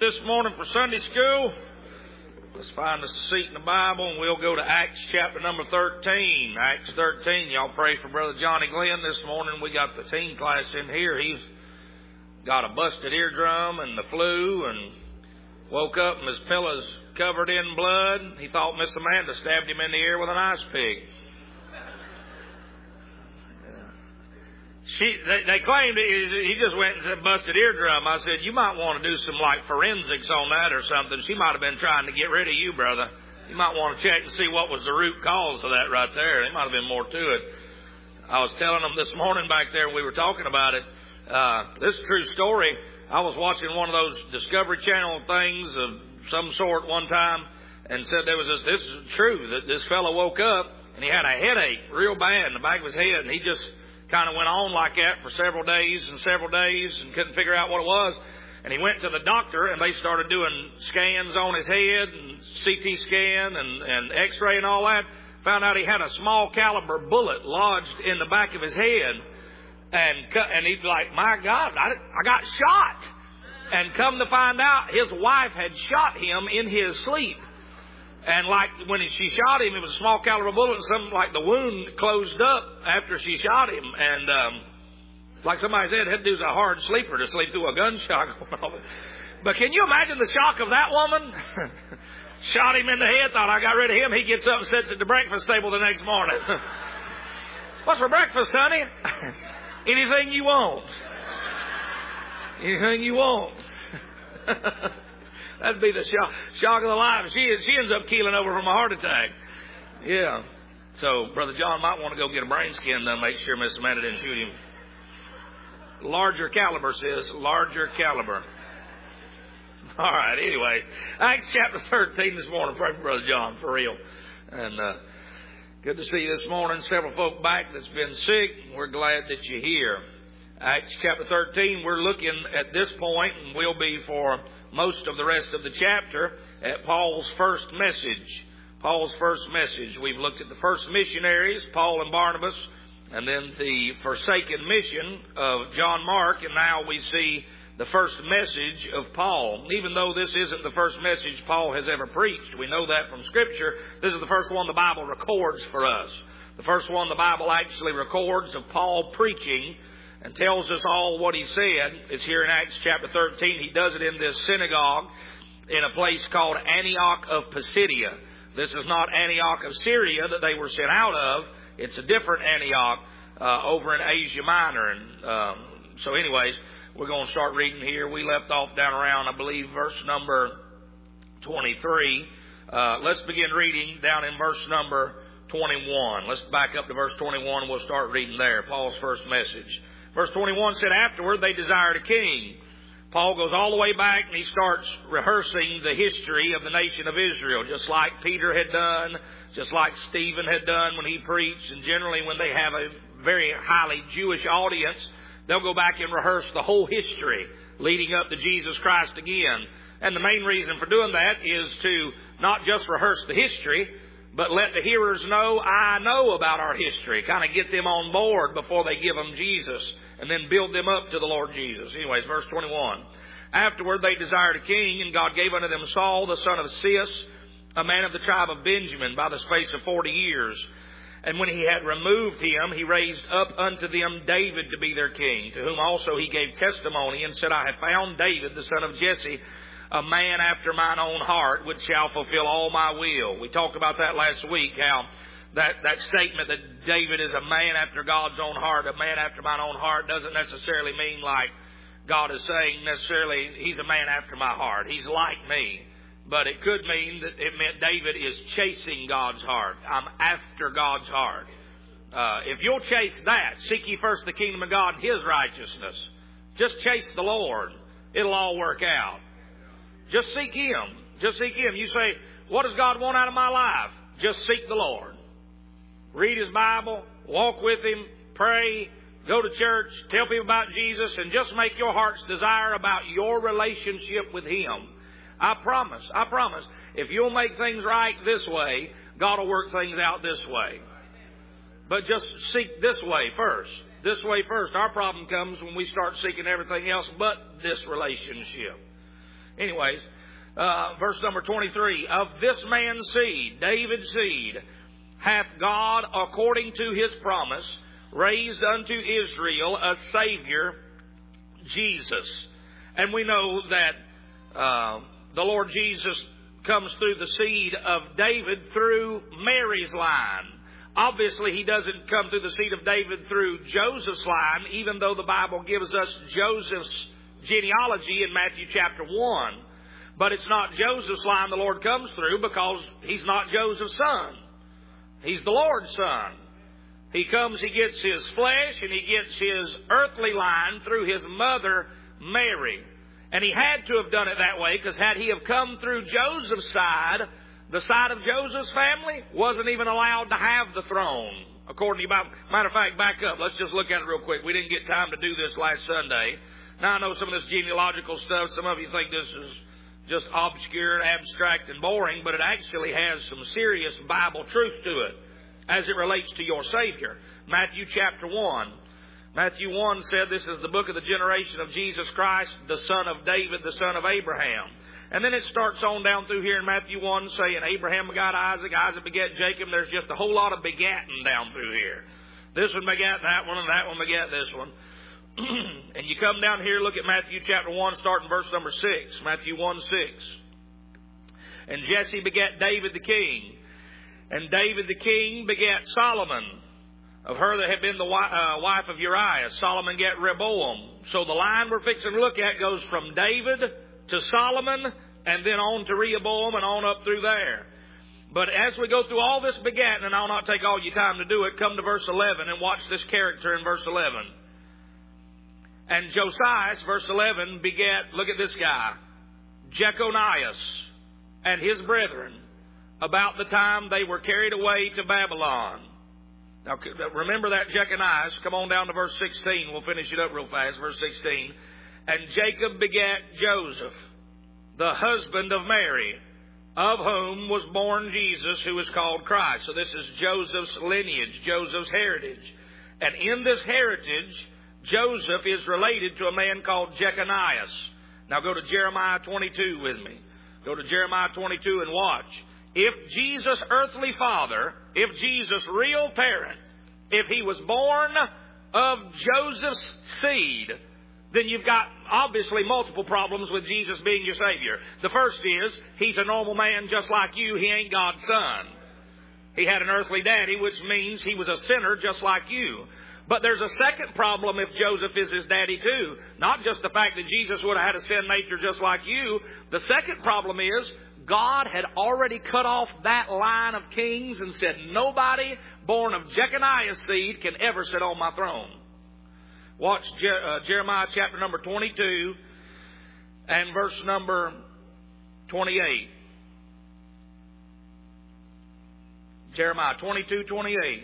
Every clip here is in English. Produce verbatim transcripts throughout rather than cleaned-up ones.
this morning for Sunday school? Let's find us a seat in the Bible, and we'll go to Acts chapter number thirteen. Acts thirteen. Y'all pray for Brother Johnny Glenn this morning. We got the teen class in here. He's got a busted eardrum and the flu, and woke up and his pillow's covered in blood. He thought Miss Amanda stabbed him in the ear with an ice pick. She, they, they claimed it, he just went and said busted eardrum. I said, you might want to do some like forensics on that or something. She might have been trying to get rid of you, brother. You might want to check and see what was the root cause of that right there. There might have been more to it. I was telling them this morning back there, we were talking about it. Uh, this is a true story. I was watching one of those Discovery Channel things of some sort one time and said there was this, this is true, that this fellow woke up and he had a headache real bad in the back of his head, and he just kind of went on like that for several days and several days and couldn't figure out what it was. And he went to the doctor, and they started doing scans on his head and C T scan and, and X-ray and all that. Found out he had a small caliber bullet lodged in the back of his head. And and he'd be like, my God, I, I got shot. And come to find out, his wife had shot him in his sleep. And like when she shot him, it was a small caliber bullet, and something like the wound closed up after she shot him. And um, like somebody said, that dude's a hard sleeper to sleep through a gunshot. But can you imagine the shock of that woman? Shot him in the head, thought I got rid of him. He gets up and sits at the breakfast table the next morning. What's for breakfast, honey? Anything you want. Anything you want. That'd be the shock, shock of the life. She she ends up keeling over from a heart attack. Yeah. So Brother John might want to go get a brain scan done, make sure Miss Amanda didn't shoot him. Larger caliber, sis. Larger caliber. All right. Anyway, Acts chapter thirteen this morning. Pray for Brother John for real. And uh, good to see you this morning. Several folk back that's been sick. We're glad that you're here. Acts chapter thirteen. We're looking at this point, and we'll be for most of the rest of the chapter, at Paul's first message. Paul's first message. We've looked at the first missionaries, Paul and Barnabas, and then the forsaken mission of John Mark, and now we see the first message of Paul. Even though this isn't the first message Paul has ever preached, we know that from Scripture, this is the first one the Bible records for us. The first one the Bible actually records of Paul preaching and tells us all what he said. It's here in Acts chapter thirteen. He does it in this synagogue in a place called Antioch of Pisidia. This is not Antioch of Syria that they were sent out of. It's a different Antioch uh, over in Asia Minor. And um, so anyways, we're going to start reading here. We left off down around, I believe, verse number twenty-three. Uh, let's begin reading down in verse number twenty-one. Let's back up to verse twenty-one and we'll start reading there. Paul's first message. Verse twenty-one said, afterward they desired a king. Paul goes all the way back and he starts rehearsing the history of the nation of Israel, just like Peter had done, just like Stephen had done when he preached. And generally when they have a very highly Jewish audience, they'll go back and rehearse the whole history leading up to Jesus Christ again. And the main reason for doing that is to not just rehearse the history, but let the hearers know, I know about our history. Kind of get them on board before they give them Jesus, and then build them up to the Lord Jesus. Anyways, verse twenty-one. Afterward they desired a king, and God gave unto them Saul, the son of Cis, a man of the tribe of Benjamin, by the space of forty years. And when he had removed him, he raised up unto them David to be their king, to whom also he gave testimony, and said, I have found David, the son of Jesse, a man after mine own heart, which shall fulfill all my will. We talked about that last week, how that, that statement that David is a man after God's own heart, a man after mine own heart, doesn't necessarily mean like God is saying necessarily he's a man after my heart. He's like me. But it could mean that it meant David is chasing God's heart. I'm after God's heart. Uh, if you'll chase that, seek ye first the kingdom of God and His righteousness. Just chase the Lord. It'll all work out. Just seek Him. Just seek Him. You say, what does God want out of my life? Just seek the Lord. Read His Bible. Walk with Him. Pray. Go to church. Tell people about Jesus. And just make your heart's desire about your relationship with Him. I promise. I promise. If you'll make things right this way, God will work things out this way. But just seek this way first. This way first. Our problem comes when we start seeking everything else but this relationship. Anyways, uh, verse number twenty-three. Of this man's seed, David's seed, hath God, according to his promise, raised unto Israel a Savior, Jesus. And we know that uh, the Lord Jesus comes through the seed of David through Mary's line. Obviously, he doesn't come through the seed of David through Joseph's line, even though the Bible gives us Joseph's genealogy in Matthew chapter one. But it's not Joseph's line the Lord comes through, because he's not Joseph's son. He's the Lord's son. He comes, he gets his flesh, and he gets his earthly line through his mother, Mary. And he had to have done it that way, because had he have come through Joseph's side, the side of Joseph's family wasn't even allowed to have the throne, according to the Bible. Matter of fact, back up. Let's just look at it real quick. We didn't get time to do this last Sunday. Now, I know some of this genealogical stuff, some of you think this is just obscure, abstract, and boring, but it actually has some serious Bible truth to it as it relates to your Savior. Matthew chapter one. Matthew one said this is the book of the generation of Jesus Christ, the son of David, the son of Abraham. And then it starts on down through here in Matthew one saying Abraham begot Isaac, Isaac begat Jacob. There's just a whole lot of begatting down through here. This one begat that one, and that one begat this one. And you come down here, look at Matthew chapter one, starting verse number six. Matthew one, six. And Jesse begat David the king. And David the king begat Solomon, of her that had been the wife of Uriah. Solomon begat Rehoboam. So the line we're fixing to look at goes from David to Solomon, and then on to Rehoboam, and on up through there. But as we go through all this begatting, and I'll not take all your time to do it, come to verse eleven and watch this character in verse eleven. And Josias, verse eleven, begat, look at this guy, Jeconias and his brethren, about the time they were carried away to Babylon. Now, remember that Jeconias. Come on down to verse sixteen. We'll finish it up real fast. Verse sixteen. And Jacob begat Joseph, the husband of Mary, of whom was born Jesus, who is called Christ. So this is Joseph's lineage, Joseph's heritage. And in this heritage, Joseph is related to a man called Jeconias. Now go to Jeremiah twenty-two with me. Go to Jeremiah twenty-two and watch. If Jesus' earthly father, if Jesus' real parent, if he was born of Joseph's seed, then you've got obviously multiple problems with Jesus being your Savior. The first is, he's a normal man just like you. He ain't God's son. He had an earthly daddy, which means he was a sinner just like you. But there's a second problem if Joseph is his daddy too. Not just the fact that Jesus would have had a sin nature just like you. The second problem is, God had already cut off that line of kings and said, nobody born of Jeconiah's seed can ever sit on my throne. Watch uh, Jeremiah chapter number twenty-two and verse number twenty-eight. Jeremiah twenty-two, twenty-eight.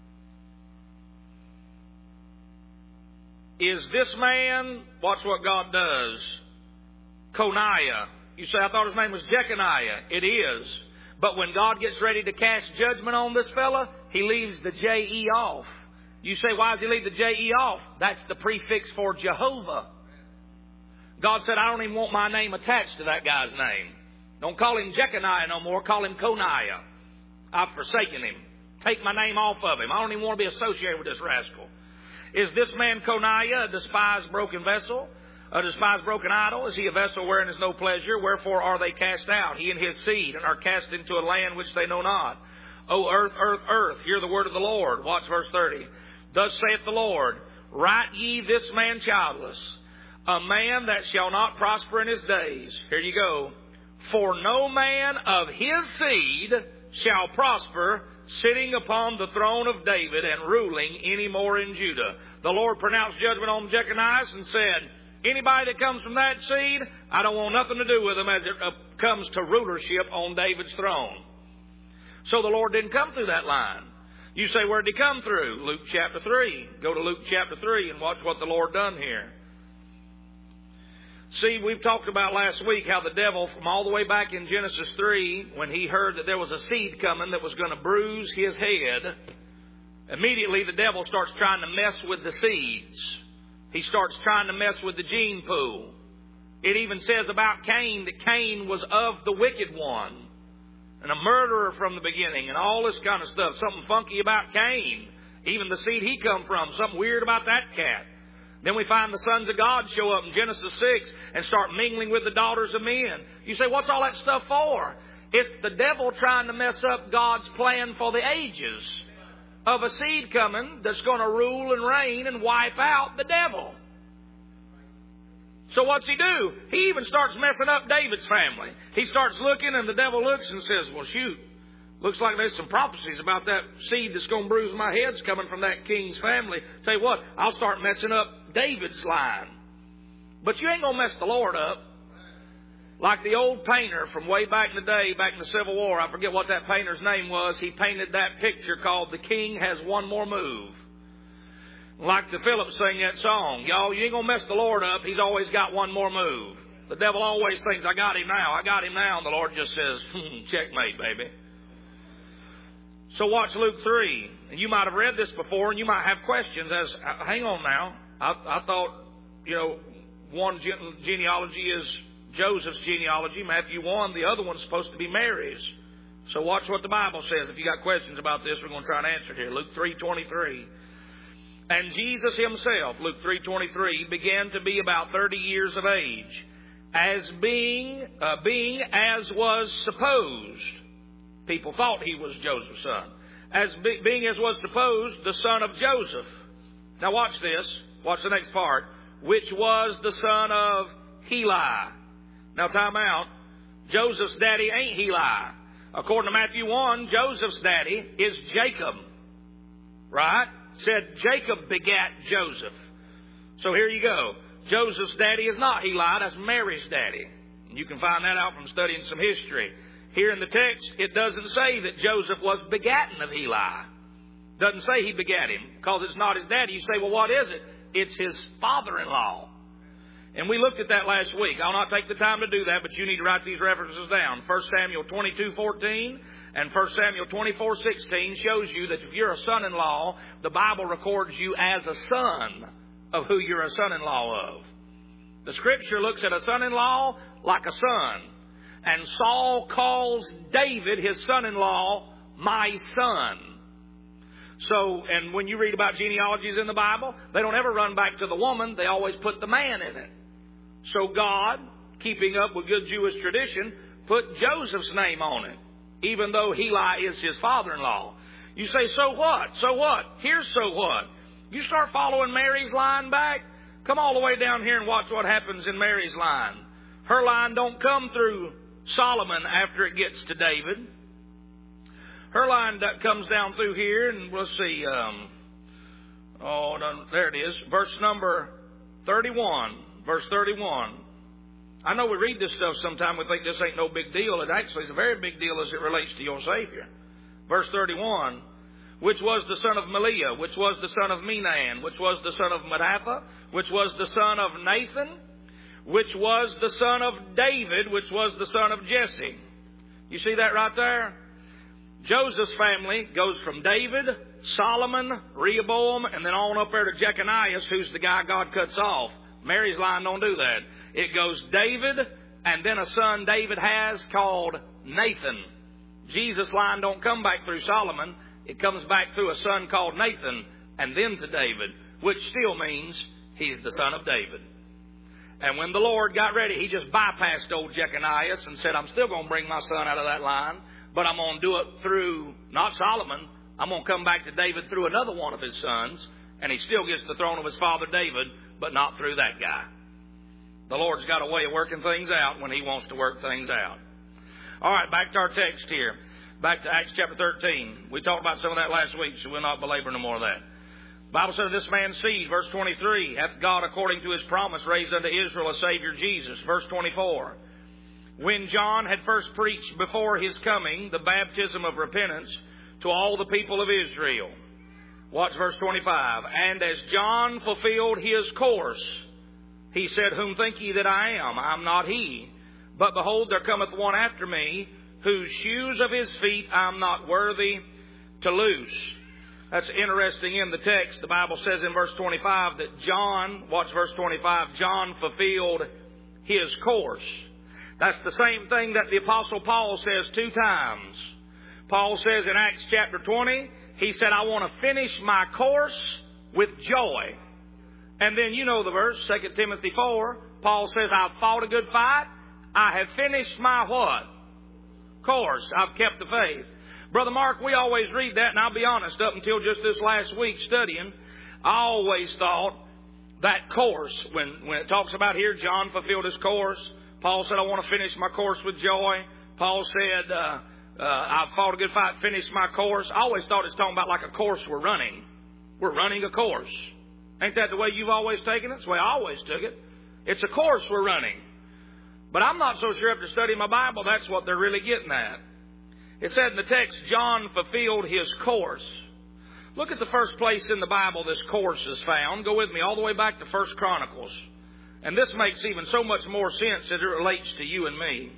Is this man, watch what God does, Coniah. You say, I thought his name was Jeconiah. It is. But when God gets ready to cast judgment on this fella, he leaves the J E off. You say, why does he leave the J E off? That's the prefix for Jehovah. God said, I don't even want my name attached to that guy's name. Don't call him Jeconiah no more. Call him Coniah. I've forsaken him. Take my name off of him. I don't even want to be associated with this rascal. Is this man Coniah a despised broken vessel? A despised broken idol? Is he a vessel wherein is no pleasure? Wherefore are they cast out? He and his seed, and are cast into a land which they know not. O earth, earth, earth, hear the word of the Lord. Watch verse thirty. Thus saith the Lord, write ye this man childless, a man that shall not prosper in his days. Here you go. For no man of his seed shall prosper, sitting upon the throne of David and ruling any more in Judah. The Lord pronounced judgment on Jeconias and said, anybody that comes from that seed, I don't want nothing to do with them as it comes to rulership on David's throne. So the Lord didn't come through that line. You say, where did he come through? Luke chapter three. Go to Luke chapter three and watch what the Lord done here. See, we've talked about last week how the devil, from all the way back in Genesis three, when he heard that there was a seed coming that was going to bruise his head, immediately the devil starts trying to mess with the seeds. He starts trying to mess with the gene pool. It even says about Cain that Cain was of the wicked one and a murderer from the beginning and all this kind of stuff. Something funky about Cain. Even the seed he come from. Something weird about that cat. Then we find the sons of God show up in Genesis six and start mingling with the daughters of men. You say, what's all that stuff for? It's the devil trying to mess up God's plan for the ages of a seed coming that's going to rule and reign and wipe out the devil. So what's he do? He even starts messing up David's family. He starts looking and the devil looks and says, well, shoot, looks like there's some prophecies about that seed that's going to bruise my heads coming from that king's family. Tell you what, I'll start messing up David's line. But you ain't going to mess the Lord up. Like the old painter from way back in the day, back in the Civil War, I forget what that painter's name was, he painted that picture called The King Has One More Move. Like the Phillips sang that song, y'all, you ain't going to mess the Lord up. He's always got one more move. The devil always thinks, I got him now, I got him now. And the Lord just says, hmm, checkmate, baby. So watch Luke three. And you might have read this before and you might have questions as, hang on now. I, I thought, you know, one gene- genealogy is Joseph's genealogy, Matthew one. The other one's supposed to be Mary's. So watch what the Bible says. If you got questions about this, we're going to try and answer it here. Luke three twenty-three. And Jesus himself, Luke three twenty-three, began to be about thirty years of age, as being, uh, being as was supposed. People thought he was Joseph's son. As be, being as was supposed, the son of Joseph. Now watch this. Watch the next part. Which was the son of Heli. Now time out. Joseph's daddy ain't Heli. According to Matthew one, Joseph's daddy is Jacob. Right? Said Jacob begat Joseph. So here you go. Joseph's daddy is not Heli. That's Mary's daddy. You can find that out from studying some history. Here in the text, it doesn't say that Joseph was begotten of Heli. Doesn't say he begat him because it's not his daddy. You say, well, what is it? It's his father-in-law. And we looked at that last week. I'll not take the time to do that, but you need to write these references down. First Samuel twenty-two fourteen and First Samuel twenty-four sixteen shows you that if you're a son-in-law, the Bible records you as a son of who you're a son-in-law of. The Scripture looks at a son-in-law like a son. And Saul calls David, his son-in-law, my son. So, and when you read about genealogies in the Bible, they don't ever run back to the woman. They always put the man in it. So God, keeping up with good Jewish tradition, put Joseph's name on it, even though Heli is his father-in-law. You say, so what? So what? Here's so what. You start following Mary's line back, come all the way down here and watch what happens in Mary's line. Her line don't come through Solomon after it gets to David. Her line that comes down through here, and we'll see. Um, oh, no, there it is. Verse number thirty-one. Verse thirty-one. I know we read this stuff sometime. We think this ain't no big deal. It actually is a very big deal as it relates to your Savior. Verse thirty-one. Which was the son of Meliah, which was the son of Menan, which was the son of Mattatha, which was the son of Nathan, which was the son of David, which was the son of Jesse. You see that right there? Joseph's family goes from David, Solomon, Rehoboam, and then on up there to Jeconiah, who's the guy God cuts off. Mary's line don't do that. It goes David, and then a son David has called Nathan. Jesus' line don't come back through Solomon. It comes back through a son called Nathan, and then to David, which still means he's the son of David. And when the Lord got ready, he just bypassed old Jeconiah and said, I'm still going to bring my son out of that line, but I'm going to do it through, not Solomon, I'm going to come back to David through another one of his sons, and he still gets the throne of his father David, but not through that guy. The Lord's got a way of working things out when he wants to work things out. All right, back to our text here. Back to Acts chapter thirteen. We talked about some of that last week, so we'll not belabor no more of that. The Bible said, this man's seed, verse twenty-three, hath God according to his promise raised unto Israel a Savior Jesus. Verse twenty-four. When John had first preached before his coming the baptism of repentance to all the people of Israel. Watch verse twenty-five. And as John fulfilled his course, he said, Whom think ye that I am? I am not he. But behold, there cometh one after me, whose shoes of his feet I am not worthy to loose. That's interesting in the text. The Bible says in verse twenty-five that John, watch verse twenty-five, John fulfilled his course. That's the same thing that the Apostle Paul says two times. Paul says in Acts chapter twenty, he said, I want to finish my course with joy. And then you know the verse, Second Timothy four, Paul says, I've fought a good fight. I have finished my what? Course. I've kept the faith. Brother Mark, we always read that, and I'll be honest, up until just this last week studying, I always thought that course, when, when it talks about here, John fulfilled his course. Paul said, I want to finish my course with joy. Paul said, uh, uh, I've fought a good fight, finished my course. I always thought it's talking about like a course we're running. We're running a course. Ain't that the way you've always taken it? It's the way I always took it. It's a course we're running. But I'm not so sure after studying my Bible that's what they're really getting at. It said in the text, John fulfilled his course. Look at the first place in the Bible this course is found. Go with me all the way back to First Chronicles. And this makes even so much more sense as it relates to you and me.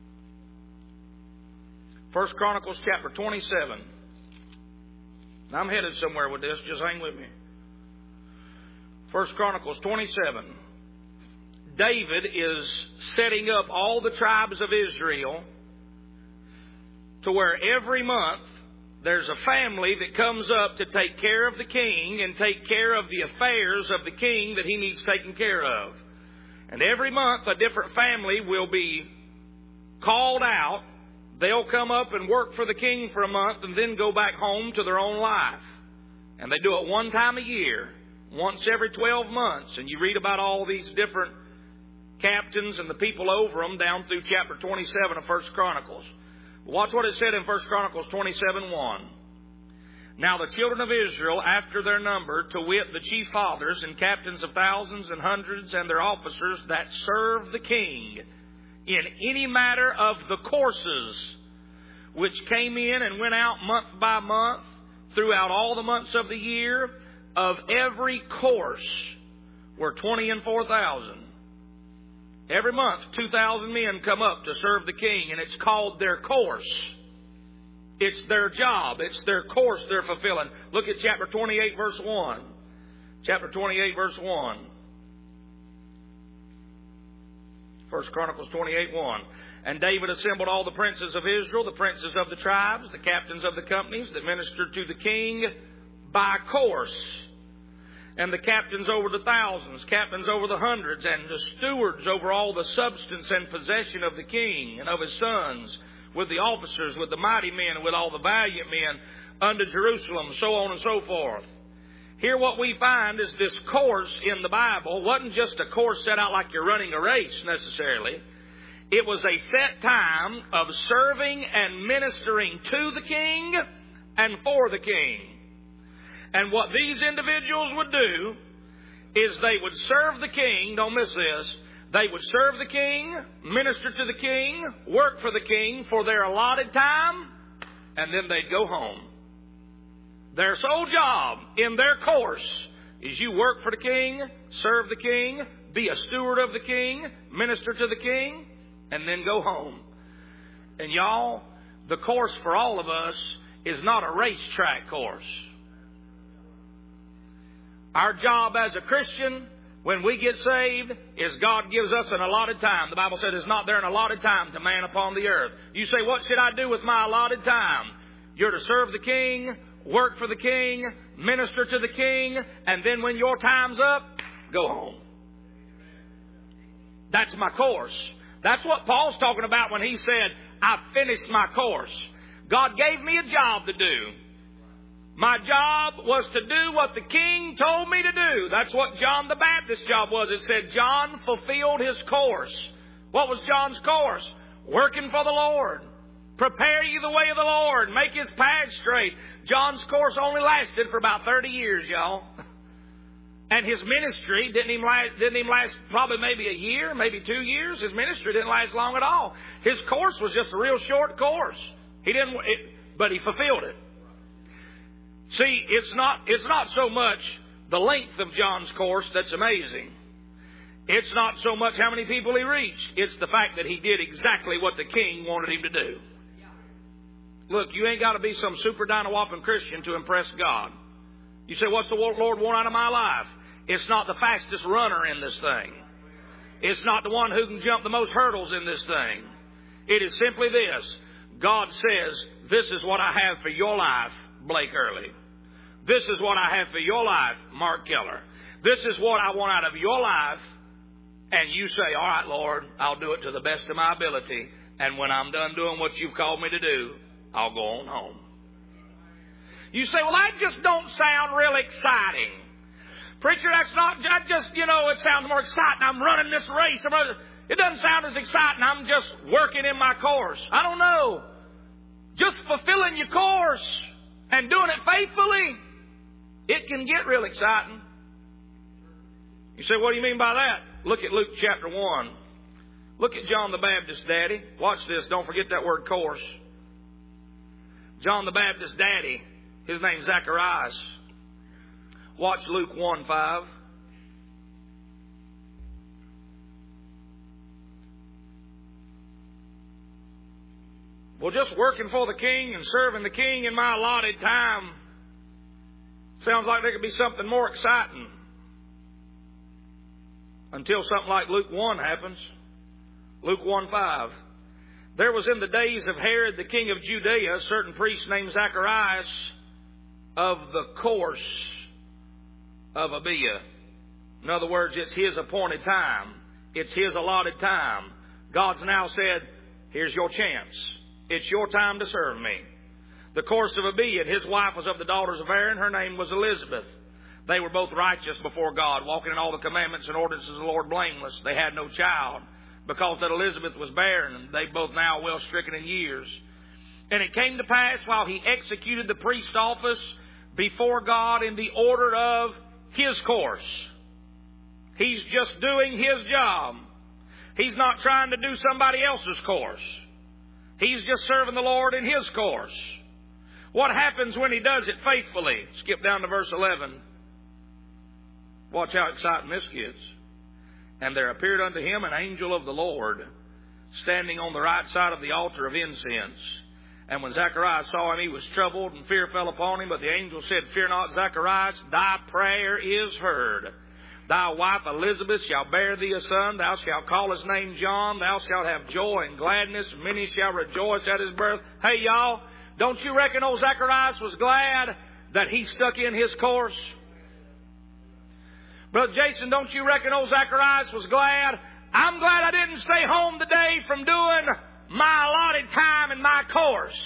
First Chronicles chapter twenty-seven. Now I'm headed somewhere with this. Just hang with me. First Chronicles twenty-seven. David is setting up all the tribes of Israel to where every month there's a family that comes up to take care of the king and take care of the affairs of the king that he needs taken care of. And every month a different family will be called out. They'll come up and work for the king for a month and then go back home to their own life. And they do it one time a year, once every twelve months. And you read about all these different captains and the people over them down through chapter twenty-seven of First Chronicles. Watch what it said in First Chronicles twenty-seven one. Now the children of Israel, after their number, to wit the chief fathers and captains of thousands and hundreds and their officers that serve the king in any matter of the courses which came in and went out month by month throughout all the months of the year, of every course were twenty and four thousand. Every month, two thousand men come up to serve the king, and it's called their course. It's their job. It's their course they're fulfilling. Look at chapter twenty-eight, verse one. Chapter twenty-eight, verse one. First Chronicles twenty-eight, one. And David assembled all the princes of Israel, the princes of the tribes, the captains of the companies that ministered to the king by course. And the captains over the thousands, captains over the hundreds, and the stewards over all the substance and possession of the king and of his sons, with the officers, with the mighty men, and with all the valiant men, unto Jerusalem, so on and so forth. Here what we find is this course in the Bible wasn't just a course set out like you're running a race necessarily. It was a set time of serving and ministering to the king and for the king. And what these individuals would do is they would serve the king. Don't miss this. They would serve the king, minister to the king, work for the king for their allotted time, and then they'd go home. Their sole job in their course is you work for the king, serve the king, be a steward of the king, minister to the king, and then go home. And y'all, the course for all of us is not a racetrack course. Our job as a Christian, when we get saved, is God gives us an allotted time. The Bible said it's not there an allotted time to man upon the earth. You say, what should I do with my allotted time? You're to serve the king, work for the king, minister to the king, and then when your time's up, go home. That's my course. That's what Paul's talking about when he said, I've finished my course. God gave me a job to do. My job was to do what the king told me to do. That's what John the Baptist's job was. It said John fulfilled his course. What was John's course? Working for the Lord. Prepare you the way of the Lord. Make his path straight. John's course only lasted for about thirty years, y'all. And his ministry didn't even last, didn't even last probably maybe a year, maybe two years. His ministry didn't last long at all. His course was just a real short course. He didn't, it, but he fulfilled it. See, it's not, it's not so much the length of John's course that's amazing. It's not so much how many people he reached. It's the fact that he did exactly what the king wanted him to do. Look, you ain't got to be some super dynawhopping Christian to impress God. You say, what's the Lord want out of my life? It's not the fastest runner in this thing. It's not the one who can jump the most hurdles in this thing. It is simply this. God says, this is what I have for your life, Blake Early. This is what I have for your life, Mark Keller. This is what I want out of your life. And you say, all right, Lord, I'll do it to the best of my ability. And when I'm done doing what you've called me to do, I'll go on home. You say, well, that just don't sound real exciting. Preacher, that's not, I just, you know, it sounds more exciting. I'm running this race. It doesn't sound as exciting. I'm just working in my course. I don't know. Just fulfilling your course and doing it faithfully, it can get real exciting. You say, what do you mean by that? Look at Luke chapter one. Look at John the Baptist's daddy. Watch this. Don't forget that word course. John the Baptist's daddy, his name's Zacharias. Watch Luke one five. Well, just working for the king and serving the king in my allotted time sounds like there could be something more exciting. Until something like Luke one happens. Luke one five. There was in the days of Herod the king of Judea a certain priest named Zacharias of the course of Abiah. In other words, it's his appointed time. It's his allotted time. God's now said, here's your chance. It's your time to serve me. The course of Abiah, his wife was of the daughters of Aaron. Her name was Elizabeth. They were both righteous before God, walking in all the commandments and ordinances of the Lord blameless. They had no child, because that Elizabeth was barren, and they both now well stricken in years. And it came to pass, while he executed the priest's office before God in the order of his course. He's just doing his job. He's not trying to do somebody else's course. He's just serving the Lord in his course. What happens when he does it faithfully? Skip down to verse eleven. Watch how exciting this gets. And there appeared unto him an angel of the Lord, standing on the right side of the altar of incense. And when Zacharias saw him, he was troubled, and fear fell upon him. But the angel said, Fear not, Zacharias, thy prayer is heard. Thy wife Elizabeth shall bear thee a son. Thou shalt call his name John. Thou shalt have joy and gladness. Many shall rejoice at his birth. Hey, y'all, don't you reckon old Zacharias was glad that he stuck in his course? Brother Jason, don't you reckon old Zacharias was glad? I'm glad I didn't stay home today from doing my allotted time and my course.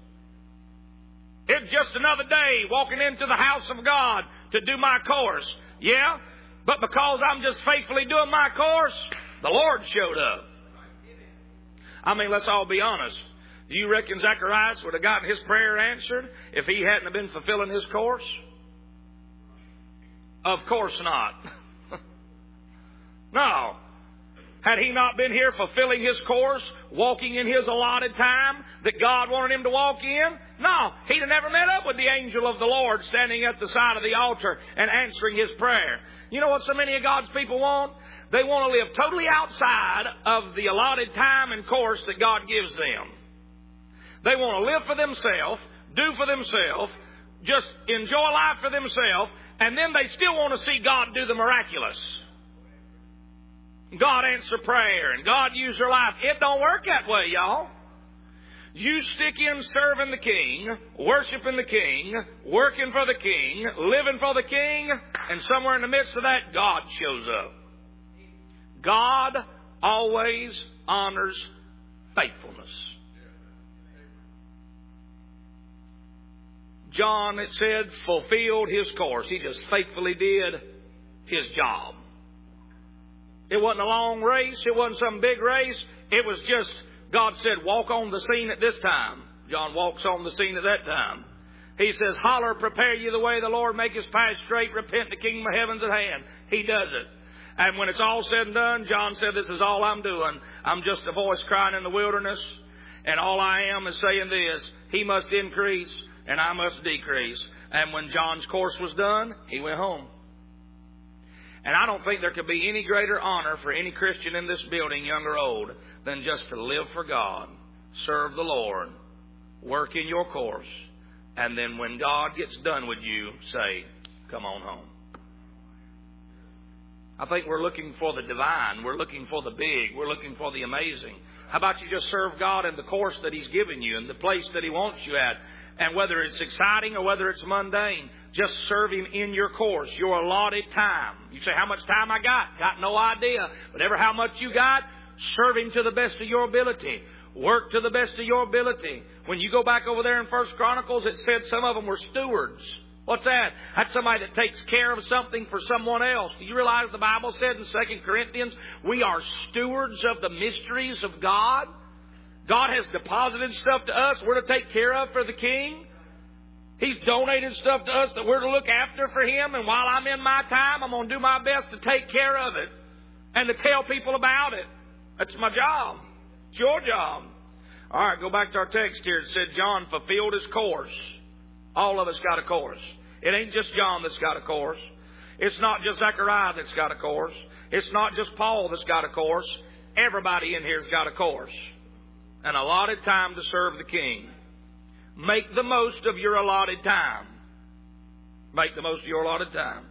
It's just another day walking into the house of God to do my course. Yeah? But because I'm just faithfully doing my course, the Lord showed up. I mean, let's all be honest. Do you reckon Zacharias would have gotten his prayer answered if he hadn't have been fulfilling his course? Of course not. No. Had he not been here fulfilling his course, walking in his allotted time that God wanted him to walk in? No. He'd have never met up with the angel of the Lord standing at the side of the altar and answering his prayer. You know what so many of God's people want? They want to live totally outside of the allotted time and course that God gives them. They want to live for themselves, do for themselves, just enjoy life for themselves, and then they still want to see God do the miraculous. God answer prayer and God use their life. It don't work that way, y'all. You stick in serving the King, worshiping the King, working for the King, living for the King, and somewhere in the midst of that, God shows up. God always honors faithfulness. John, it said, fulfilled his course. He just faithfully did his job. It wasn't a long race. It wasn't some big race. It was just, God said, walk on the scene at this time. John walks on the scene at that time. He says, holler, prepare you the way the Lord, make his path straight, repent, the kingdom of heaven's at hand. He does it. And when it's all said and done, John said, this is all I'm doing. I'm just a voice crying in the wilderness. And all I am is saying this, he must increase and I must decrease. And when John's course was done, he went home. And I don't think there could be any greater honor for any Christian in this building, young or old, than just to live for God, serve the Lord, work in your course, and then when God gets done with you, say, come on home. I think we're looking for the divine. We're looking for the big. We're looking for the amazing. How about you just serve God in the course that He's given you and the place that He wants you at? And whether it's exciting or whether it's mundane, just serve Him in your course, your allotted time. You say, how much time I got? Got no idea. Whatever how much you got, serve Him to the best of your ability. Work to the best of your ability. When you go back over there in First Chronicles, it said some of them were stewards. What's that? That's somebody that takes care of something for someone else. Do you realize the Bible said in Second Corinthians, we are stewards of the mysteries of God? God has deposited stuff to us we're to take care of for the King. He's donated stuff to us that we're to look after for Him. And while I'm in my time, I'm going to do my best to take care of it and to tell people about it. That's my job. It's your job. All right, go back to our text here. It said John fulfilled his course. All of us got a course. It ain't just John that's got a course. It's not just Zechariah that's got a course. It's not just Paul that's got a course. Everybody in here's got a course. An allotted time to serve the King. Make the most of your allotted time. Make the most of your allotted time.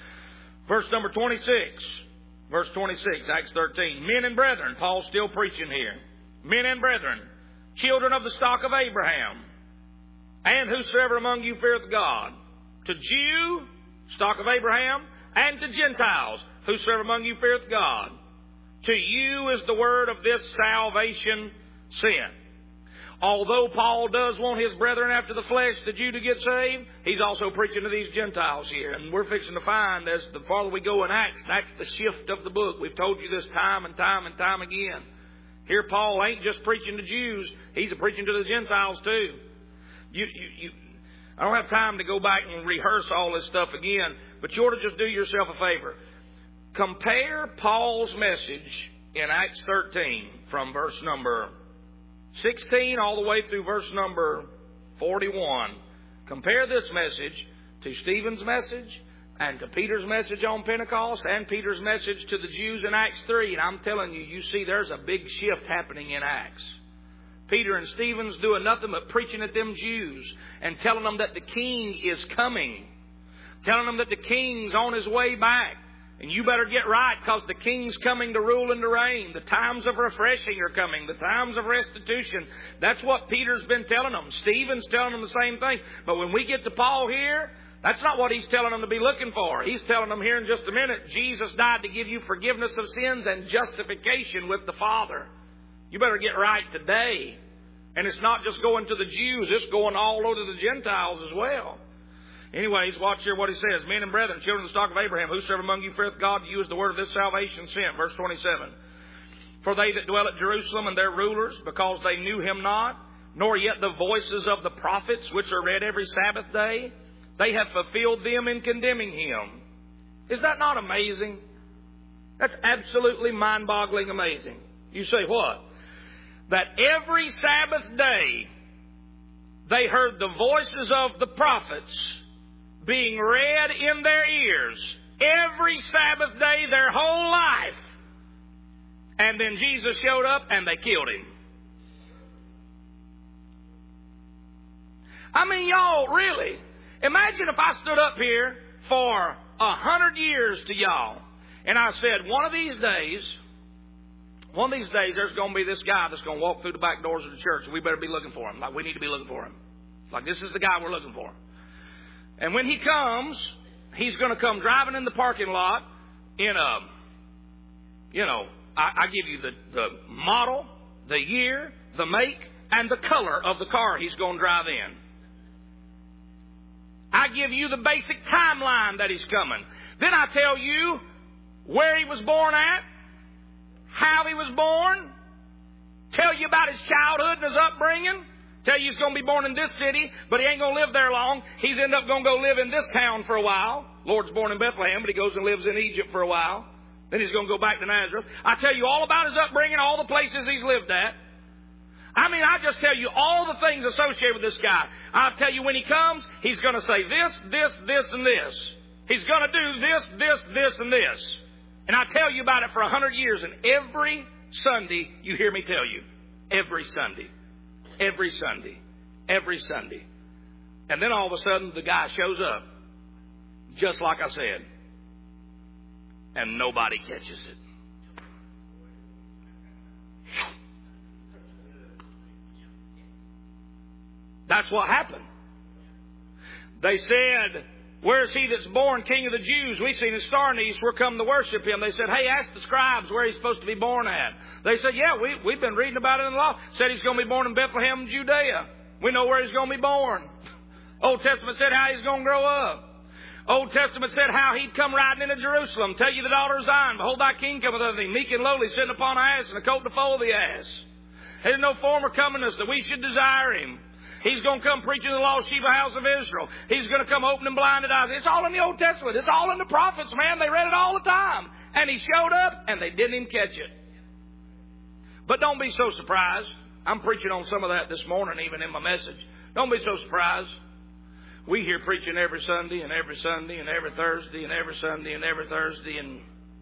Verse number twenty-six. Verse twenty-six, Acts thirteen. Men and brethren, Paul's still preaching here. Men and brethren, children of the stock of Abraham, and whosoever among you feareth God. To Jew, stock of Abraham, and to Gentiles, whosoever among you feareth God. To you is the word of this salvation sent. Although Paul does want his brethren after the flesh, the Jew, to get saved, he's also preaching to these Gentiles here. And we're fixing to find, as the farther we go in Acts, that's the shift of the book. We've told you this time and time and time again. Here Paul ain't just preaching to Jews, he's preaching to the Gentiles too. You, you, you, I don't have time to go back and rehearse all this stuff again, but you ought to just do yourself a favor. Compare Paul's message in Acts thirteen from verse number sixteen all the way through verse number forty-one. Compare this message to Stephen's message and to Peter's message on Pentecost and Peter's message to the Jews in Acts three. And I'm telling you, you see there's a big shift happening in Acts. Peter and Stephen's doing nothing but preaching at them Jews and telling them that the King is coming. Telling them that the King's on His way back. And you better get right, because the King's coming to rule and to reign. The times of refreshing are coming. The times of restitution. That's what Peter's been telling them. Stephen's telling them the same thing. But when we get to Paul here, that's not what he's telling them to be looking for. He's telling them here in just a minute, Jesus died to give you forgiveness of sins and justification with the Father. You better get right today. And it's not just going to the Jews. It's going all over to the Gentiles as well. Anyways, watch here what he says. Men and brethren, children of the stock of Abraham, whosoever among you feareth God, to you is the word of this salvation sent. Verse twenty-seven. For they that dwell at Jerusalem and their rulers, because they knew Him not, nor yet the voices of the prophets, which are read every Sabbath day, they have fulfilled them in condemning Him. Is that not amazing? That's absolutely mind-boggling amazing. You say what? That every Sabbath day they heard the voices of the prophets being read in their ears every Sabbath day their whole life. And then Jesus showed up and they killed Him. I mean, y'all, really, imagine if I stood up here for a hundred years to y'all and I said, one of these days, one of these days there's going to be this guy that's going to walk through the back doors of the church and we better be looking for him. Like, we need to be looking for him. Like, this is the guy we're looking for. And when he comes, he's going to come driving in the parking lot in a, you know, I, I give you the, the model, the year, the make, and the color of the car he's going to drive in. I give you the basic timeline that he's coming. Then I tell you where he was born at, how he was born, tell you about his childhood and his upbringing, tell you he's going to be born in this city, but he ain't going to live there long. He's end up going to go live in this town for a while. Lord's born in Bethlehem, but he goes and lives in Egypt for a while. Then he's going to go back to Nazareth. I tell you all about his upbringing, all the places he's lived at. I mean, I just tell you all the things associated with this guy. I'll tell you when he comes, he's going to say this, this, this, and this. He's going to do this, this, this, and this. And I tell you about it for a hundred years, and every Sunday you hear me tell you. Every Sunday. Every Sunday. Every Sunday. And then all of a sudden the guy shows up. Just like I said. and nobody catches it. That's what happened. They said, "Where is he that's born King of the Jews? We've seen his star in the east. We're come to worship him." They said, "Hey, ask the scribes where he's supposed to be born at." They said, "Yeah, we, we've been reading about it in the law. Said he's going to be born in Bethlehem, Judea. We know where he's going to be born." Old Testament said how he's going to grow up. Old Testament said how he'd come riding into Jerusalem. "Tell you the daughter of Zion, behold thy king cometh unto thee, meek and lowly, sitting upon an ass, and a colt to foal the ass. There's no form or comeliness that we should desire him. He's going to come preaching the lost sheep of the house of Israel. He's going to come opening blinded eyes." It's all in the Old Testament. It's all in the prophets, man. They read it all the time. And he showed up, and they didn't even catch it. But don't be so surprised. I'm preaching on some of that this morning, even in my message. Don't be so surprised. We hear preaching every Sunday and every Sunday and every Thursday and every Sunday and every Thursday. And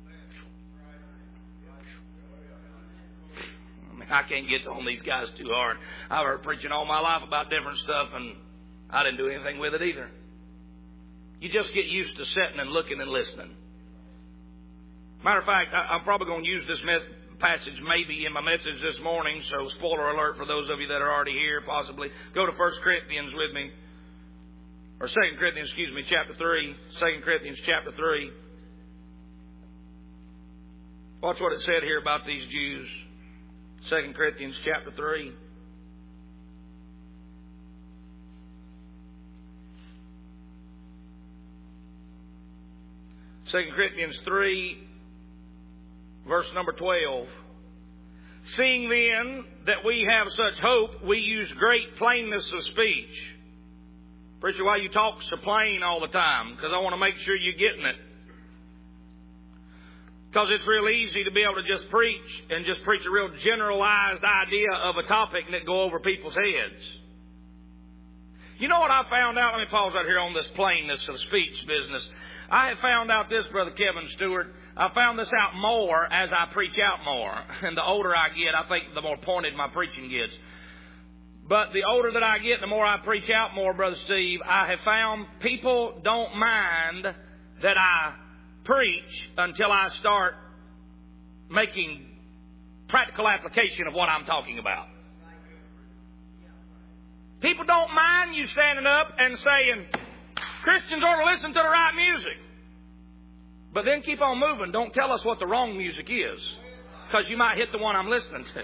I mean, I can't get on these guys too hard. I've heard preaching all my life about different stuff, and I didn't do anything with it either. You just get used to sitting and looking and listening. Matter of fact, I'm probably going to use this passage maybe in my message this morning, so spoiler alert for those of you that are already here, possibly. Go to First Corinthians with me. Or Second Corinthians, excuse me, chapter three. Second Corinthians chapter three. Watch what it said here about these Jews. Second Corinthians chapter three. Second Corinthians three, verse number twelve. "Seeing then that we have such hope, we use great plainness of speech." Preacher, why you talk so plain all the time? Because I want to make sure you're getting it. Because it's real easy to be able to just preach and just preach a real generalized idea of a topic and it go over people's heads. You know what I found out? Let me pause out here on this plainness of speech business. I have found out this, Brother Kevin Stewart. I found this out more as I preach out more. And the older I get, I think the more pointed my preaching gets. But the older that I get, the more I preach out more, Brother Steve. I have found people don't mind that I preach until I start making practical application of what I'm talking about. People don't mind you standing up and saying, "Christians ought to listen to the right music." But then keep on moving. Don't tell us what the wrong music is, because you might hit the one I'm listening to.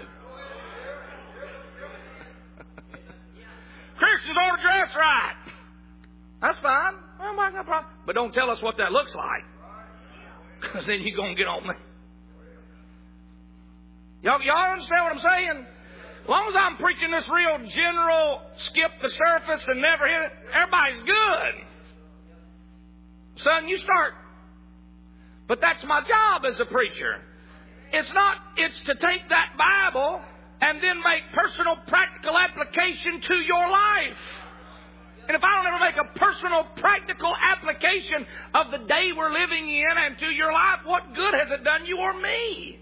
"Christians ought to dress right." That's fine. Well, my God, problem. But don't tell us what that looks like, because then you're going to get on me. Y'all, y'all understand what I'm saying? As long as I'm preaching this real general, skip the surface and never hit it, everybody's good. Son, you start. But that's my job as a preacher. It's not, it's to take that Bible and then make personal, practical application to your life. And if I don't ever make a personal, practical application of the day we're living in and to your life, what good has it done you or me?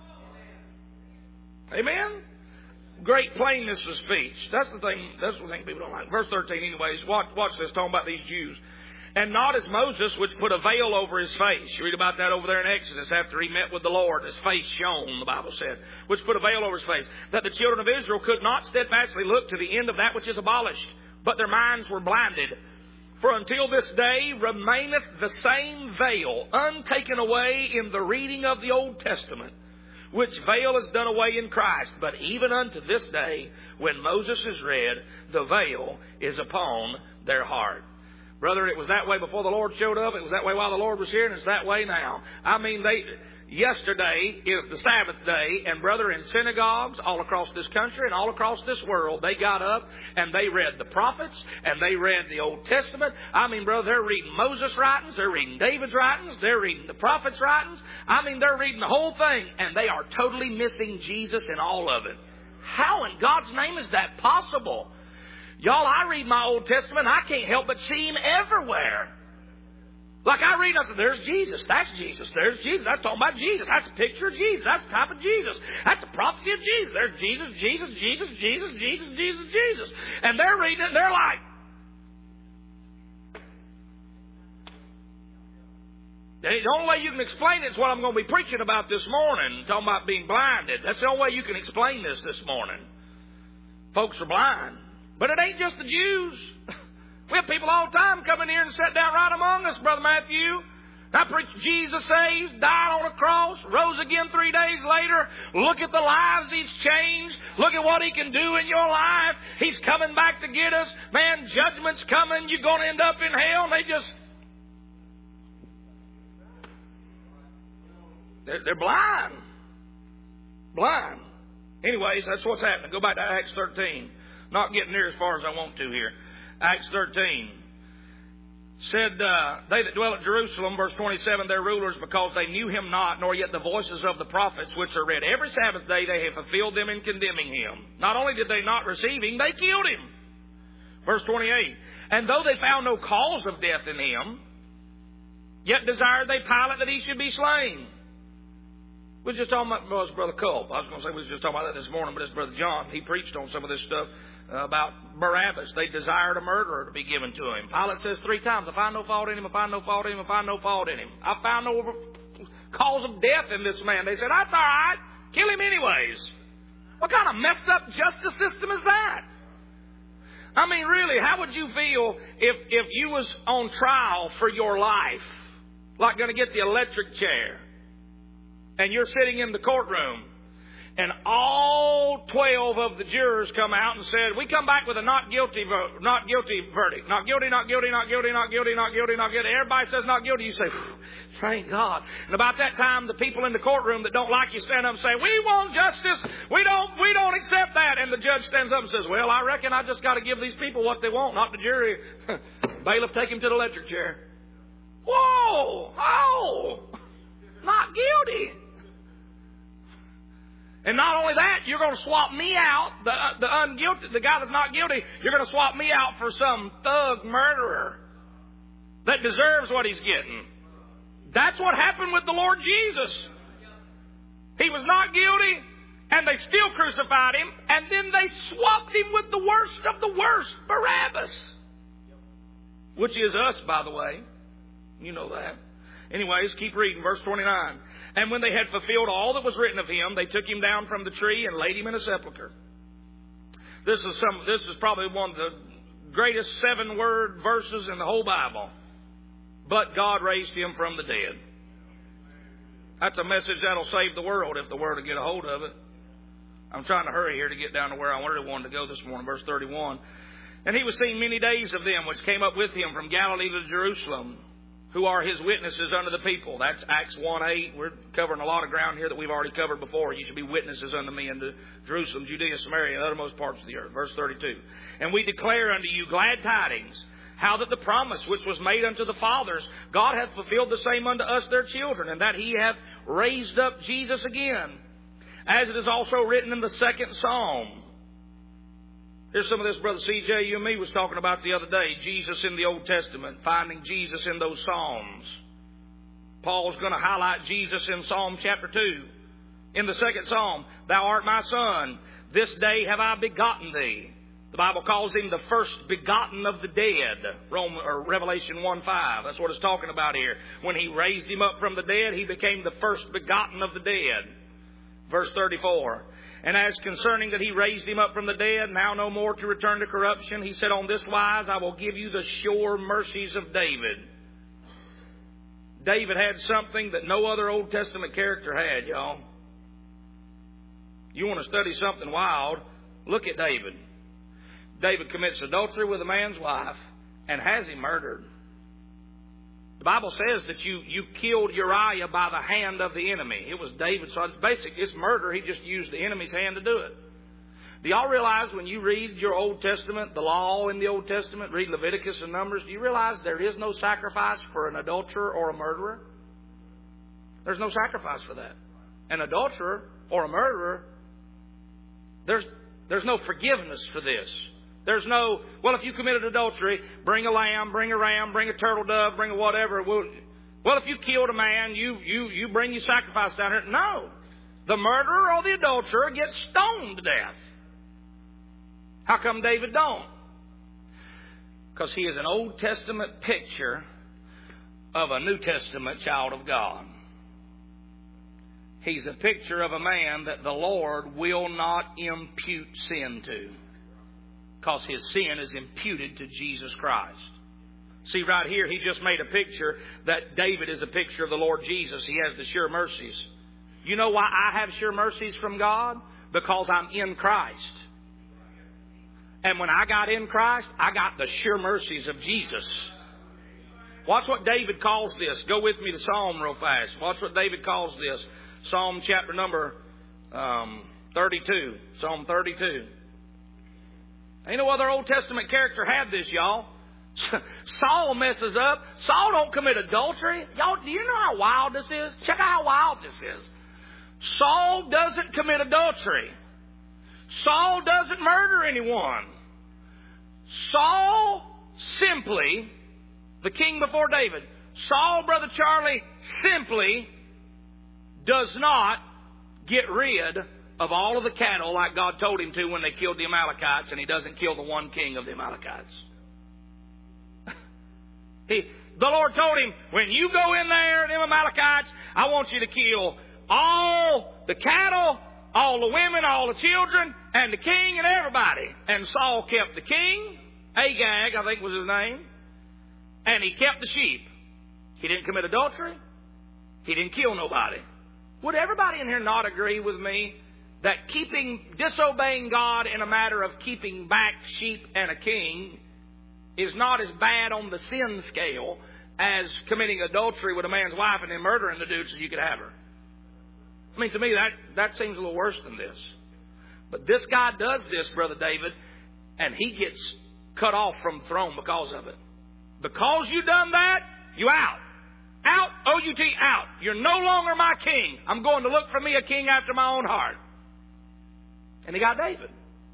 Amen? Great plainness of speech. That's the thing, that's the thing people don't like. Verse thirteen, anyways, watch, watch this, talking about these Jews. "And not as Moses, which put a veil over his face." You read about that over there in Exodus after he met with the Lord. His face shone, the Bible said. "Which put a veil over his face, that the children of Israel could not steadfastly look to the end of that which is abolished, but their minds were blinded. For until this day remaineth the same veil, untaken away in the reading of the Old Testament, which veil is done away in Christ. But even unto this day, when Moses is read, the veil is upon their heart." Brother, it was that way before the Lord showed up. It was that way while the Lord was here, and it's that way now. I mean, they yesterday is the Sabbath day, and brother, in synagogues all across this country and all across this world, they got up and they read the prophets and they read the Old Testament. I mean, brother, they're reading Moses' writings, they're reading David's writings, they're reading the prophets' writings. I mean, they're reading the whole thing, and they are totally missing Jesus in all of it. How in God's name is that possible? Y'all, I read my Old Testament, I can't help but see Him everywhere. Like I read, I said, there's Jesus. That's Jesus. There's Jesus. That's talking about Jesus. That's a picture of Jesus. That's the type of Jesus. That's a prophecy of Jesus. There's Jesus, Jesus, Jesus, Jesus, Jesus, Jesus, Jesus. And they're reading it and they're like, The only way you can explain it is what I'm going to be preaching about this morning, talking about being blinded. That's the only way you can explain this this morning. Folks are blind. But it ain't just the Jews. We have people all the time come in here and sit down right among us, Brother Matthew. I preach Jesus saves, died on a cross, rose again three days later. Look at the lives He's changed. Look at what He can do in your life. He's coming back to get us. Man, judgment's coming. You're going to end up in hell. And they just... They're, they're blind. Blind. Anyways, that's what's happening. Go back to Acts thirteen. Not getting near as far as I want to here. Acts thirteen. Said, uh, they that dwell at Jerusalem, verse twenty-seven, their rulers, because they knew Him not, nor yet the voices of the prophets, which are read every Sabbath day, they have fulfilled them in condemning Him. Not only did they not receive Him, they killed Him. Verse twenty-eight. And though they found no cause of death in Him, yet desired they Pilate that He should be slain. We was just talking about, well, it's Brother Culp. I was going to say we was just talking about that this morning, but it's Brother John. He preached on some of this stuff uh, about Barabbas. They desired a murderer to be given to him. Pilate says three times, I find no fault in him, I find no fault in him, I find no fault in him. I found no cause of death in this man. They said, that's all right. Kill him anyways. What kind of messed up justice system is that? I mean, really, how would you feel if, if you was on trial for your life, like going to get the electric chair, and you're sitting in the courtroom, and all twelve of the jurors come out and said, we come back with a not guilty vote, not guilty verdict. Not guilty, not guilty, not guilty, not guilty, not guilty, not guilty. Everybody says not guilty. You say, thank God. And about that time, the people in the courtroom that don't like you stand up and say, we want justice. We don't, we don't accept that. And the judge stands up and says, well, I reckon I just got to give these people what they want, not the jury. Bailiff, take him to the electric chair. Whoa! Oh! Not guilty. And not only that, you're going to swap me out, the the unguilty, the guy that's not guilty, you're going to swap me out for some thug murderer that deserves what he's getting. That's what happened with the Lord Jesus. He was not guilty, and they still crucified Him, and then they swapped Him with the worst of the worst, Barabbas. Which is us, by the way. You know that. Anyways, keep reading, verse twenty-nine. And when they had fulfilled all that was written of Him, they took Him down from the tree and laid Him in a sepulchre. This is some. This is probably one of the greatest seven-word verses in the whole Bible. But God raised Him from the dead. That's a message that'll save the world if the world will get a hold of it. I'm trying to hurry here to get down to where I really wanted to go this morning, verse thirty-one. And He was seen many days of them which came up with Him from Galilee to Jerusalem, who are His witnesses unto the people. That's Acts one eight. We're covering a lot of ground here that we've already covered before. You should be witnesses unto me unto Jerusalem, Judea, Samaria, and the uttermost parts of the earth. Verse thirty-two. And we declare unto you glad tidings, how that the promise which was made unto the fathers, God hath fulfilled the same unto us their children, and that He hath raised up Jesus again, as it is also written in the second Psalm. Here's some of this Brother C J, you and me was talking about the other day. Jesus in the Old Testament, finding Jesus in those Psalms. Paul's going to highlight Jesus in Psalm chapter two. In the second Psalm, Thou art my Son, this day have I begotten Thee. The Bible calls Him the first begotten of the dead. Rome, or Revelation one five. That's what it's talking about here. When He raised Him up from the dead, He became the first begotten of the dead. Verse thirty-four. And as concerning that He raised Him up from the dead, now no more to return to corruption, He said, on this wise I will give you the sure mercies of David. David had something that no other Old Testament character had, y'all. You want to study something wild, look at David. David commits adultery with a man's wife and has him murdered. The Bible says that you, you killed Uriah by the hand of the enemy. It was David. So it's basic. It's murder. He just used the enemy's hand to do it. Do y'all realize when you read your Old Testament, the law in the Old Testament, read Leviticus and Numbers, do you realize there is no sacrifice for an adulterer or a murderer? There's no sacrifice for that. An adulterer or a murderer, there's, there's no forgiveness for this. There's no, well, if you committed adultery, bring a lamb, bring a ram, bring a turtle dove, bring a whatever. Well, well if you killed a man, you, you, you bring your sacrifice down here. No. The murderer or the adulterer gets stoned to death. How come David don't? Because he is an Old Testament picture of a New Testament child of God. He's a picture of a man that the Lord will not impute sin to, because his sin is imputed to Jesus Christ. See, right here, he just made a picture that David is a picture of the Lord Jesus. He has the sure mercies. You know why I have sure mercies from God? Because I'm in Christ. And when I got in Christ, I got the sure mercies of Jesus. Watch what David calls this. Go with me to Psalm real fast. Watch what David calls this. Psalm chapter number um, thirty-two. Psalm thirty-two. Ain't no other Old Testament character had this, y'all. Saul messes up. Saul don't commit adultery. Y'all, do you know how wild this is? Check out how wild this is. Saul doesn't commit adultery. Saul doesn't murder anyone. Saul simply, the king before David, Saul, Brother Charlie, simply does not get rid of all of the cattle like God told him to when they killed the Amalekites, and he doesn't kill the one king of the Amalekites. he, the Lord told him, when you go in there, them Amalekites, I want you to kill all the cattle, all the women, all the children, and the king and everybody. And Saul kept the king, Agag, I think was his name, and he kept the sheep. He didn't commit adultery. He didn't kill nobody. Would everybody in here not agree with me that keeping, disobeying God in a matter of keeping back sheep and a king is not as bad on the sin scale as committing adultery with a man's wife and then murdering the dude so you could have her? I mean, to me, that, that seems a little worse than this. But this guy does this, Brother David, and he gets cut off from the throne because of it. Because you done that, you out. Out, O U T, out. You're no longer my king. I'm going to look for me a king after my own heart. And he got David.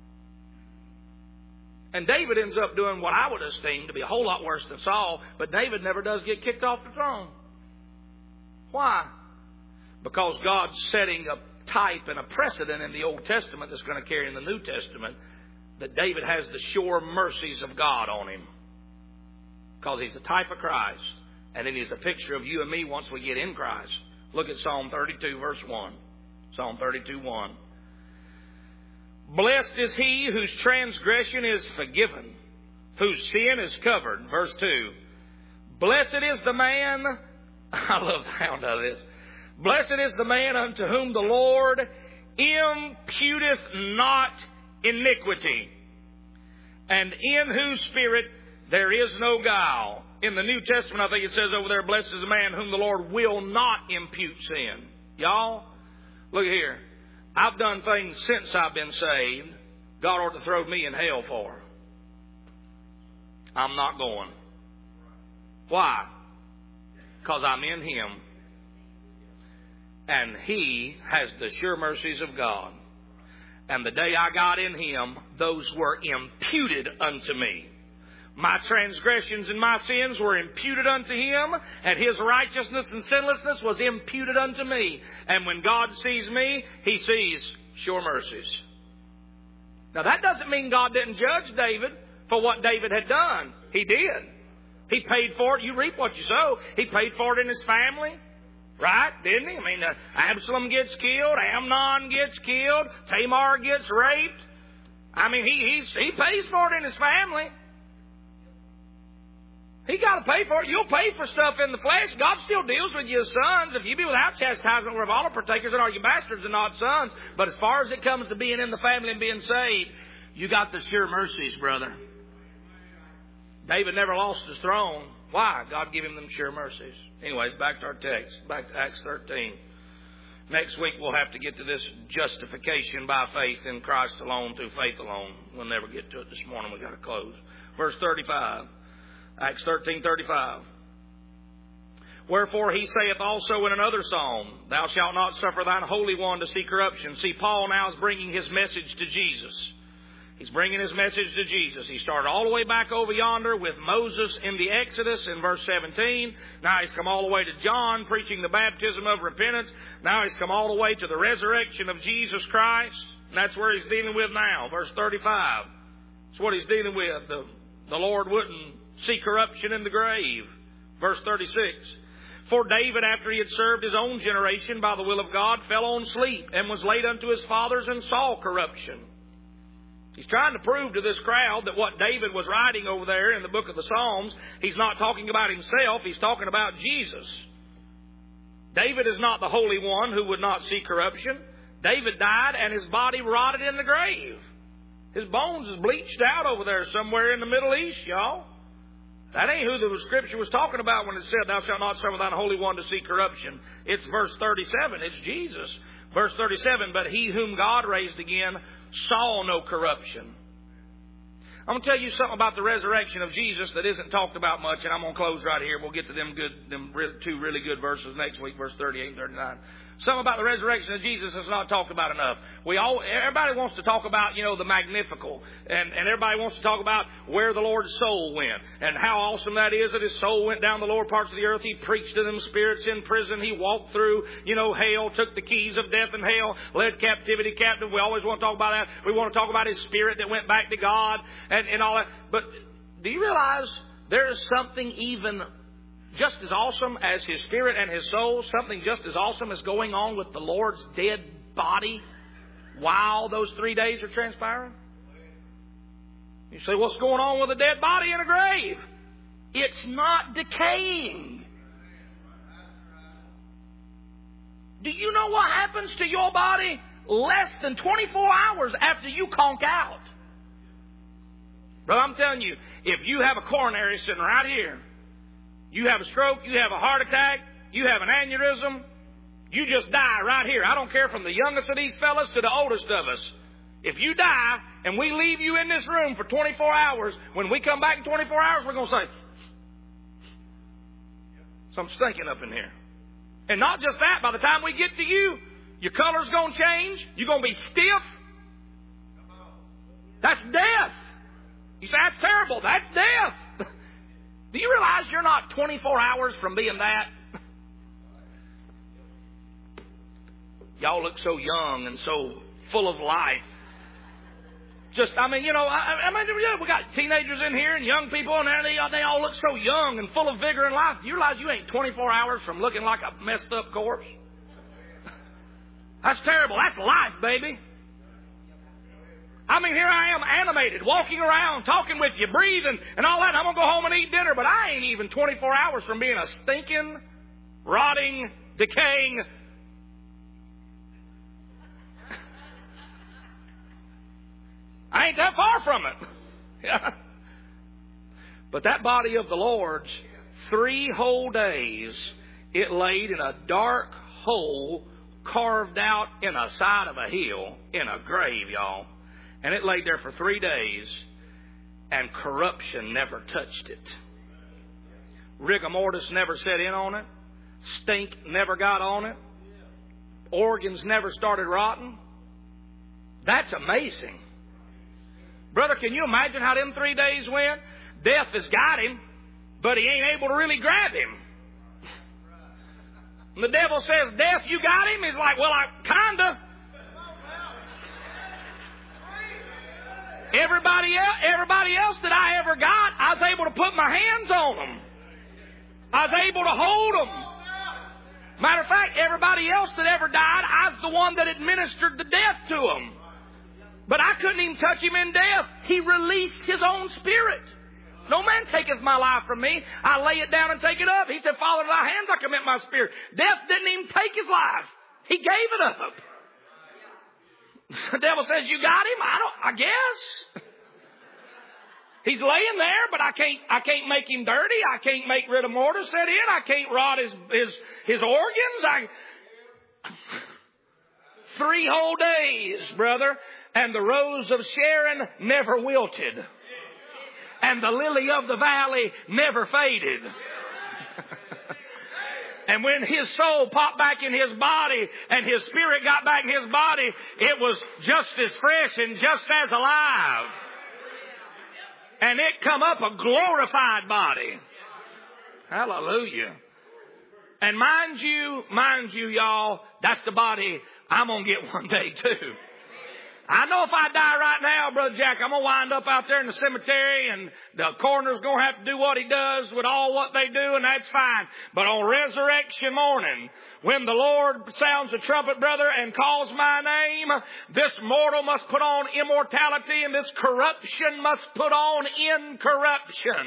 And David ends up doing what I would esteem to be a whole lot worse than Saul, but David never does get kicked off the throne. Why? Because God's setting a type and a precedent in the Old Testament that's going to carry in the New Testament, that David has the sure mercies of God on him. Because he's a type of Christ. And it is a picture of you and me once we get in Christ. Look at Psalm thirty-two, verse one. Psalm thirty-two, one. Blessed is he whose transgression is forgiven, whose sin is covered. Verse two. Blessed is the man, I love the sound of this. Blessed is the man unto whom the Lord imputeth not iniquity, and in whose spirit there is no guile. In the New Testament, I think it says over there, blessed is the man whom the Lord will not impute sin. Y'all, look here. I've done things since I've been saved God ought to throw me in hell for. I'm not going. Why? Because I'm in Him. And He has the sure mercies of God. And the day I got in Him, those were imputed unto me. My transgressions and my sins were imputed unto Him, and His righteousness and sinlessness was imputed unto me. And when God sees me, He sees sure mercies. Now that doesn't mean God didn't judge David for what David had done. He did. He paid for it. You reap what you sow. He paid for it in his family. Right? Didn't he? I mean, uh, Absalom gets killed. Amnon gets killed. Tamar gets raped. I mean, he, he's, he pays for it in his family. He got to pay for it. You'll pay for stuff in the flesh. God still deals with you as sons. If you be without chastisement, we're all partakers, and are you bastards and not sons? But as far as it comes to being in the family and being saved, you got the sure mercies, brother. David never lost his throne. Why? God gave him them sure mercies. Anyways, back to our text. Back to Acts thirteen. Next week we'll have to get to this justification by faith in Christ alone, through faith alone. We'll never get to it this morning. We've got to close. Verse thirty-five. Acts thirteen thirty-five. Wherefore he saith also in another psalm, Thou shalt not suffer thine Holy One to see corruption. See, Paul now is bringing his message to Jesus. He's bringing his message to Jesus. He started all the way back over yonder with Moses in the Exodus in verse seventeen. Now he's come all the way to John preaching the baptism of repentance. Now he's come all the way to the resurrection of Jesus Christ. And that's where he's dealing with now. Verse thirty-five. That's what he's dealing with. The, the Lord wouldn't see corruption in the grave. Verse thirty-six. For David, after he had served his own generation by the will of God, fell on sleep and was laid unto his fathers and saw corruption. He's trying to prove to this crowd that what David was writing over there in the book of the Psalms, he's not talking about himself, he's talking about Jesus. David is not the Holy One who would not see corruption. David died and his body rotted in the grave. His bones is bleached out over there somewhere in the Middle East, y'all. That ain't who the Scripture was talking about when it said, thou shalt not suffer thine Holy One to see corruption. It's verse thirty-seven. It's Jesus. Verse thirty-seven, but he whom God raised again saw no corruption. I'm going to tell you something about the resurrection of Jesus that isn't talked about much, and I'm going to close right here. We'll get to them good, them two really good verses next week, verse thirty-eight and thirty-nine. Something about the resurrection of Jesus is not talked about enough. We all, everybody wants to talk about, you know, the Magnificat, and, and everybody wants to talk about where the Lord's soul went, and how awesome that is that his soul went down the lower parts of the earth. He preached to them spirits in prison. He walked through, you know, hell, took the keys of death and hell, led captivity captive. We always want to talk about that. We want to talk about his spirit that went back to God and, and all that. But do you realize there is something even just as awesome as his spirit and his soul, something just as awesome as going on with the Lord's dead body while those three days are transpiring? You say, what's going on with a dead body in a grave? It's not decaying. Do you know what happens to your body less than twenty-four hours after you conk out? Brother, I'm telling you, if you have a coronary sitting right here, you have a stroke, you have a heart attack, you have an aneurysm, you just die right here. I don't care from the youngest of these fellas to the oldest of us. If you die and we leave you in this room for twenty-four hours, when we come back in twenty-four hours, we're going to say, something's stinking up in here. And not just that, by the time we get to you, your color's going to change. You're going to be stiff. That's death. You say, that's terrible. That's death. Do you realize you're not twenty-four hours from being that? Y'all look so young and so full of life. Just, I mean, you know, I, I mean, we got teenagers in here and young people, and they, they all look so young and full of vigor and life. Do you realize you ain't twenty-four hours from looking like a messed up corpse? That's terrible. That's life, baby. I mean, here I am animated, walking around, talking with you, breathing, and all that. And I'm going to go home and eat dinner, but I ain't even twenty-four hours from being a stinking, rotting, decaying. I ain't that far from it. Yeah. But that body of the Lord's, three whole days, it laid in a dark hole carved out in the side of a hill in a grave, y'all. And it laid there for three days, and corruption never touched it. Rigor mortis never set in on it. Stink never got on it. Organs never started rotting. That's amazing. Brother, can you imagine how them three days went? Death has got him, but he ain't able to really grab him. And the devil says, Death, you got him? He's like, well, I kinda. Everybody else, everybody else that I ever got, I was able to put my hands on them. I was able to hold them. Matter of fact, everybody else that ever died, I was the one that administered the death to them. But I couldn't even touch him in death. He released his own spirit. No man taketh my life from me. I lay it down and take it up. He said, Father, to thy hands I commit my spirit. Death didn't even take his life. He gave it up. The devil says, you got him? I don't, I guess. He's laying there, but I can't, I can't make him dirty. I can't make rigor mortis set in. I can't rot his, his, his organs. I, three whole days, brother, and the rose of Sharon never wilted. And the lily of the valley never faded. And when his soul popped back in his body and his spirit got back in his body, it was just as fresh and just as alive. And it come up a glorified body. Hallelujah. And mind you, mind you, y'all, that's the body I'm going to get one day too. I know if I die right now, Brother Jack, I'm going to wind up out there in the cemetery and the coroner's going to have to do what he does with all what they do, and that's fine. But on resurrection morning, when the Lord sounds the trumpet, brother, and calls my name, this mortal must put on immortality, and this corruption must put on incorruption.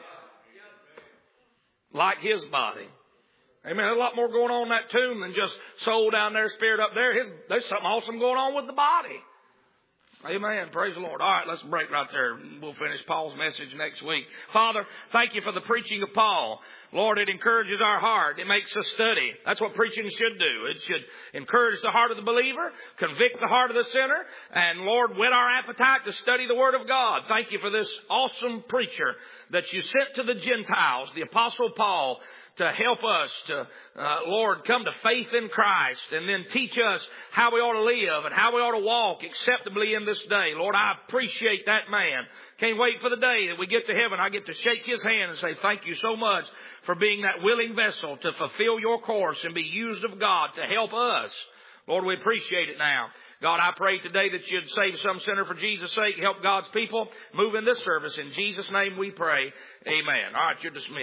Like his body. Amen. There's a lot more going on in that tomb than just soul down there, spirit up there. His, there's something awesome going on with the body. Amen. Praise the Lord. All right, let's break right there. We'll finish Paul's message next week. Father, thank you for the preaching of Paul. Lord, it encourages our heart. It makes us study. That's what preaching should do. It should encourage the heart of the believer, convict the heart of the sinner, and Lord, whet our appetite to study the Word of God. Thank you for this awesome preacher that you sent to the Gentiles, the Apostle Paul, to help us to, uh, Lord, come to faith in Christ and then teach us how we ought to live and how we ought to walk acceptably in this day. Lord, I appreciate that man. Can't wait for the day that we get to heaven. I get to shake his hand and say, thank you so much for being that willing vessel to fulfill your course and be used of God to help us. Lord, we appreciate it now. God, I pray today that you'd save some sinner for Jesus' sake. Help God's people move in this service. In Jesus' name we pray. Amen. All right, you're dismissed.